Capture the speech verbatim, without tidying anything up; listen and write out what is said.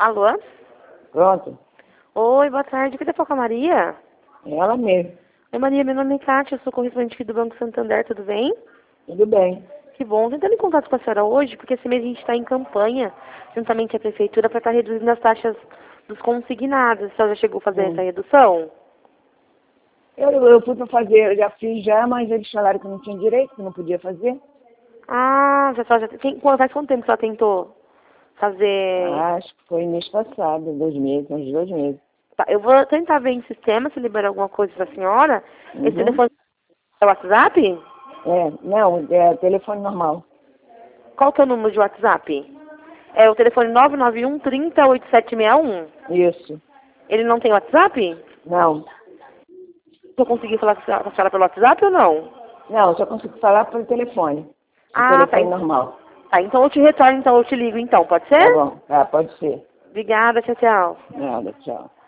Alô? Pronto? Oi, boa tarde. Queria falar com a Maria? Ela mesmo. Oi, Maria, meu nome é Kátia, eu sou correspondente aqui do Banco Santander, tudo bem? Tudo bem. Que bom. Tentando em contato com a senhora hoje, porque esse mês a gente está em campanha, juntamente a prefeitura, para estar reduzindo as taxas dos consignados. A senhora já chegou a fazer Hum. essa redução? Eu, eu fui para fazer, eu já fiz já, mas eles falaram que não tinha direito, que não podia fazer. Ah, já, já tem, faz quanto tempo que ela tentou fazer? Ah, acho que foi mês passado, dois meses, uns dois meses. Tá, eu vou tentar ver em sistema se libera alguma coisa para a senhora. Esse Uhum. telefone é o WhatsApp? É, não, é telefone normal. Qual que é o número de WhatsApp? É o telefone nove nove um, trinta, oitenta e sete sessenta e um. Isso. Ele não tem WhatsApp? Não. Eu consegui falar com a senhora com a senhora pelo WhatsApp ou não? Não, só consigo falar pelo telefone. O Ah, tá. telefone normal. Tá, então eu te retorno, então eu te ligo então, pode Tá ser? bom. Tá, pode ser. Obrigada, tchau, tchau. Nada, tchau.